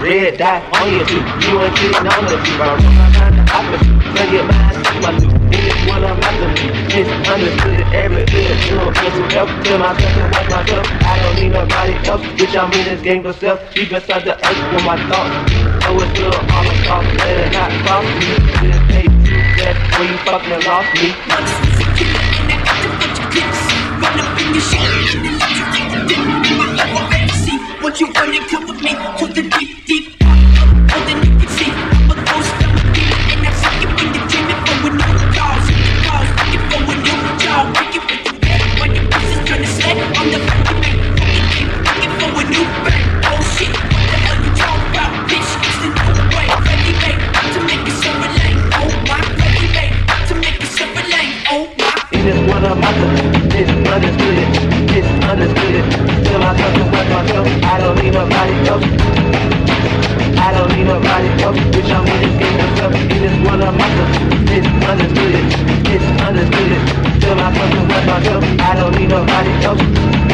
red dot on your feet. You ain't cheating on the feet. I run my mind to opposite. Tell your mind to my loop. And it's what I'm after me. Misunderstood every bit. You don't get some help. Tell myself to watch myself. I don't need nobody else. Bitch, I'm in this game for self. Deep inside the earth with my thoughts. So it's still all across. Let it not cross me. Didn't pay you that when you fucking lost me. Once was a killer and I got a bunch of clips. Run up in your shit and then let you take the dip in my lower fantasy. Once you run and come with me to the deep, deep part of more than you can see. I'm a ghost, I'm a demon, and I see you when you're dreaming for a new cause. Looking for a new job, looking for the bed when your business turn to slack. I'm the fucking man, fucking king, looking for a new bag. Oh shit, what the hell you talking about, bitch? It's the new way, ready made to make it so lane. Oh my, ready made to make it so lane. Oh my. It is what I'm after. Misunderstood it. Misunderstood it. Tell myself to watch myself. I don't need nobody else. I don't need nobody else. Bitch, I'm in this game myself. It is what I'm after. Misunderstood it. Misunderstood it. Tell myself to watch myself. I don't need nobody else.